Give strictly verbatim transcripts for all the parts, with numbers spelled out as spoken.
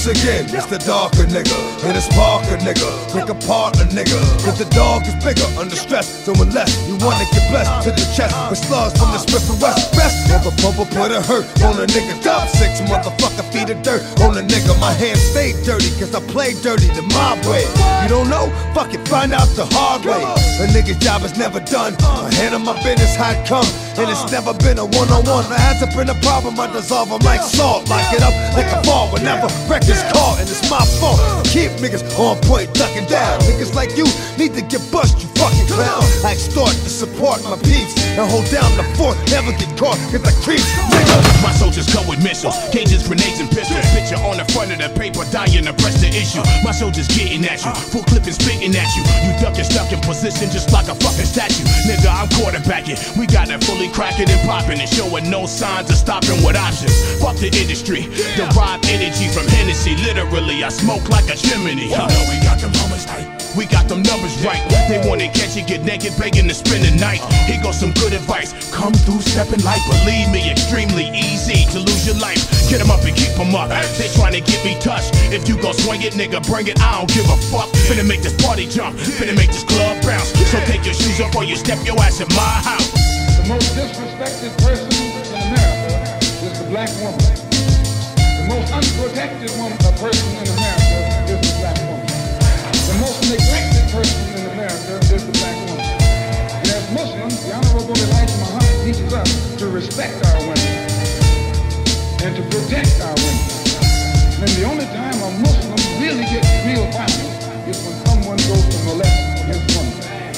again, it's the darker nigga, and it's Parker nigga. Pick apart a nigga, cause the dog is bigger under stress. So unless you wanna get blessed to the chest with slugs from the Smith and West, best pumper pumper put a hurt on a nigga. Top six motherfucker feed of dirt on a nigga. My hands stay dirty cause I play dirty the mob way. You don't know? Fuck it, find out the hard way. A nigga's job is never done. I handle my business how it come, and it's never been a one-on-one. There hasn't been a problem, I dissolve them like salt. Lock it up like a ball whenever records caught, and it's my fault. Keep niggas on point, ducking down. Niggas like you need to get bust, you fucking clown. I extort to support my peeps and hold down the fort, never get caught cause I creep, nigga. My soldiers come with missiles, cages, grenades, and pistols. Picture on the front of the paper, dying to press the issue. My soldiers getting at you, full clip and spitting at you. You ducking, stuck in position just like a fucking statue. Nigga, I'm quarterbacking. We got it fully cracking and popping and showing no signs of stopping with options. Fuck the industry, derive energy from Hennessy. Literally, I smoke like a chimney. You know we got them numbers tight. We got them numbers right. They wanna catch you, get naked, begging to spend the night. Here goes some good advice. Come through stepping light. Believe me, extremely easy to lose your life. Get them up and keep them up. They trying to get me touched. If you gon' swing it, nigga, bring it. I don't give a fuck. Finna make this party jump. Finna make this club bounce. So take your shoes off or you step your ass in my house. The most disrespected person in America is the black woman. The most unprotected woman, a person in America is the black woman. The most neglected person in America is the black woman. And as Muslims, the Honorable Elijah Muhammad teaches us to respect our women and to protect our women. And the only time a Muslim really gets real violent is when someone goes to molest his woman.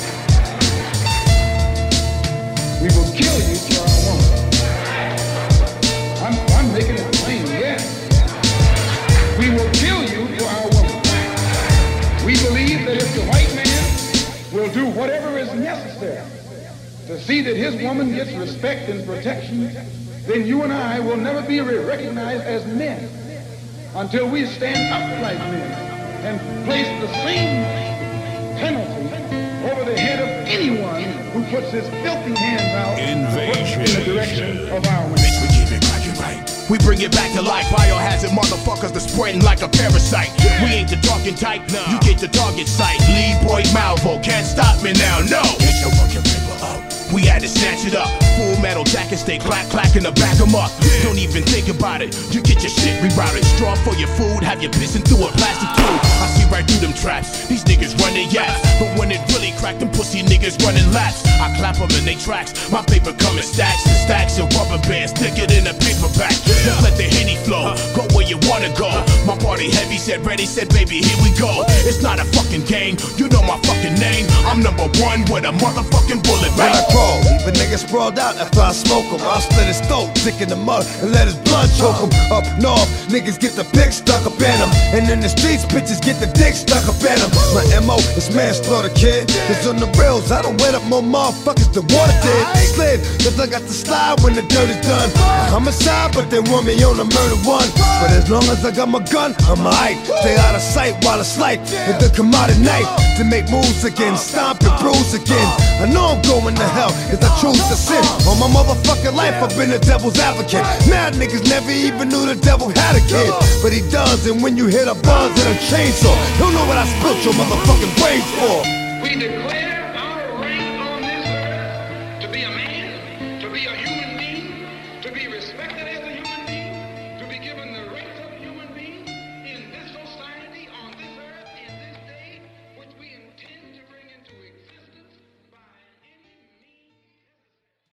We will kill you for our woman. I'm, I'm making it plain, yes. We will kill you for our woman. We believe that if the white man will do whatever is necessary to see that his woman gets respect and protection, then you and I will never be recognized as men until we stand up like men and place the same penalty over the head of anyone who puts his filthy hands out Invasion. in the direction of our women. We keep it cracking right. We bring it back to life. Biohazard motherfuckers that spreading like a parasite. We ain't the talking type. You get the target sight. Lead boy Malvo can't stop me now. No. Get your fucking paper up. We had to snatch it up. Full metal jacket, stay clack clack in the back 'em up. Don't even think about it. You get your shit rerouted. Straw for your food, have you pissing through a plastic tube. I see right through them traps. These niggas run their yaps, but when it really crack, them pussy niggas running laps. I clap them in they tracks. My paper come in stacks and stacks of rubber bands. Stick it in a paperback. Just let the Henny flow. Go where you wanna go. My party heavy said ready, said baby here we go. It's not a fucking game. You know my fucking name. I'm number one with a motherfucking bullet. When I crawl, leave a nigga sprawled out after I smoke him. I'll split his throat, dick in the mud, and let his blood choke him. Up north, niggas get the pick stuck up in him. And in the streets, bitches get the dick stuck up in him. My M O is manslaughter, kid. Cause on the rails, I don't wet up more motherfuckers than water did. Slid, cause I got to slide when the dirt is done. Homicide, but they want me on a murder one. But as long as I got my gun, I'm alright. Stay out of sight while it's light. And then come out at night to make moves again, stomp and bruise again. I know I'm going to hell, cause I choose to sin. All my motherfucking life I've been a devil's advocate. Mad niggas never even knew the devil had a kid, but he does, and when you hit a buzz and a chainsaw, you'll know what I spilt your motherfucking brains for. We declare